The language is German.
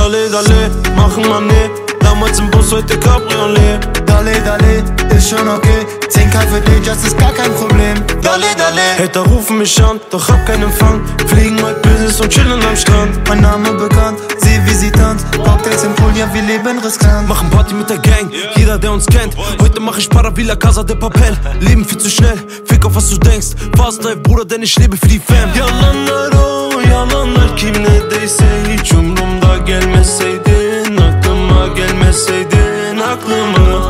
Dale, dale, machen Mané. Damals im Bus, heute Cabriolet. Dale, dale, ist schon okay. 10K für dich, das ist gar kein Problem. Dale, dale. Hater rufen mich an, doch hab keinen Empfang. Fliegen heute Business und chillen am Strand. Mein Name bekannt, sie visitant. Cocktails im Pool, ja wir leben riskant. Machen Party mit der Gang, jeder der uns kennt. Heute mach ich Para wie La Casa de Papel. Leben viel zu schnell, fick auf was du denkst. Fast life Bruder, denn ich lebe für die Fam. Yalanlar o yalanlar, kim ne deyse hiç umrumda gelmeseydin. Aklıma gelmeseydin aklıma.